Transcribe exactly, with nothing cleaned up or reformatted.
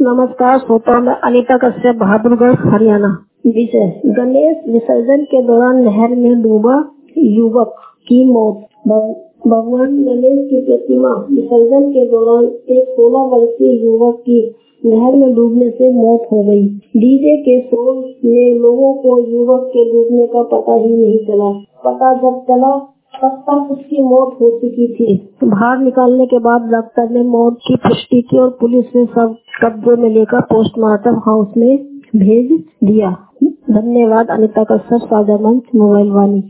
नमस्कार श्रोता, मैं अनीता कश्यप, बहादुरगढ़, हरियाणा। विषय गणेश विसर्जन के दौरान नहर में डूबा युवक की मौत। भगवान गणेश की प्रतिमा विसर्जन के दौरान एक सोलह वर्षीय युवक की नहर में डूबने से मौत हो गई। डीजे के शोर में लोगों को युवक के डूबने का पता ही नहीं चला। पता जब चला तब तक उसकी मौत हो चुकी थी। बाहर निकालने के बाद डॉक्टर ने मौत की पुष्टि की और पुलिस ने सब कब्जे में लेकर पोस्टमार्टम हाउस में भेज दिया। धन्यवाद। अनीता कश्यप, साझा मंच, मोबाइल वाणी।